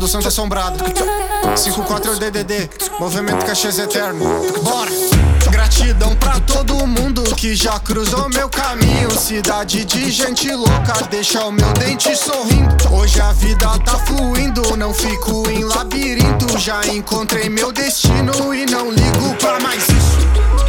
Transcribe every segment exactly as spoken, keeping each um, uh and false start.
Santo Assombrado. cinco quatro D D D, movimento Caxias Eterno. Bora! Gratidão pra todo mundo que já cruzou meu caminho. Cidade de gente louca, deixa o meu dente sorrindo. Hoje a vida tá fluindo, não fico em labirinto. Já encontrei meu destino e não ligo pra mais isso.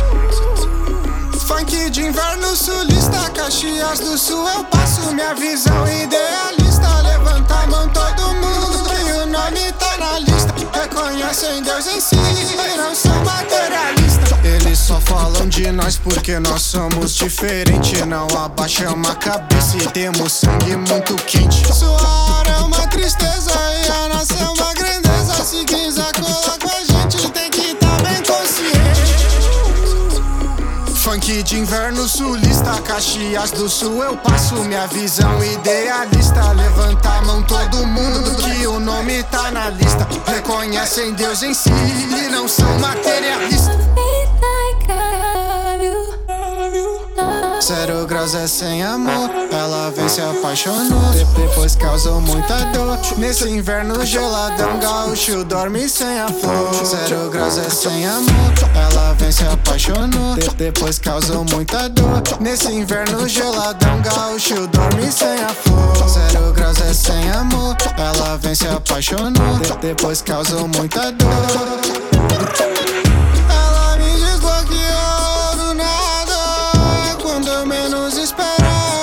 Funk de inverno sulista, Caxias do Sul eu passo. Minha visão idealista, levanta a mão todo mundo e o nome tá na lista. Reconhecem Deus em si e não são materialistas. Eles só falam de nós porque nós somos diferentes. Não abaixamos a cabeça e temos sangue muito quente. Suar é uma tristeza e a nossa é uma grandeza. Se quiser colar com a gente tem que tá bem consciente. Funk de inverno sulista, Caxias do Sul eu passo. Minha visão idealista, levanta a mão todo mundo que o nome tá na lista. Reconhecem Deus em si e não são materialistas. Zero graus é sem amor, ela vem se apaixonou, depois causou muita dor. Nesse inverno geladão, gaúcho dorme sem a flor. Zero graus é sem amor, ela vem se apaixonou, depois causou muita dor. Nesse inverno geladão, gaúcho dorme sem a flor. Zero graus é sem amor, ela vem se apaixonou, depois causou muita dor. Ela me desbloqueou do nada, quando eu menos esperava.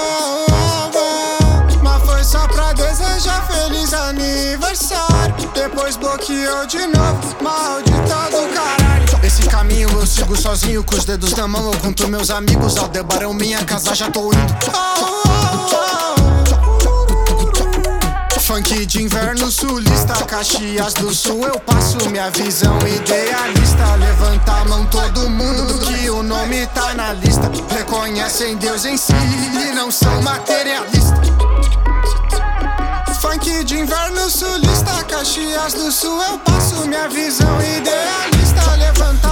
Mas foi só pra desejar feliz aniversário. Depois bloqueou de novo, maldita do caralho. Esse caminho eu sigo sozinho, com os dedos na mão eu conto meus amigos. Aldebarão, minha casa, já tô indo. Oh, oh, oh. Funk de inverno sulista, Caxias do Sul eu passo. Minha visão idealista, levanta a mão todo mundo que o nome tá na lista. Reconhecem Deus em si e não são materialistas. Funk de inverno sulista, Caxias do Sul eu passo. Minha visão idealista, levanta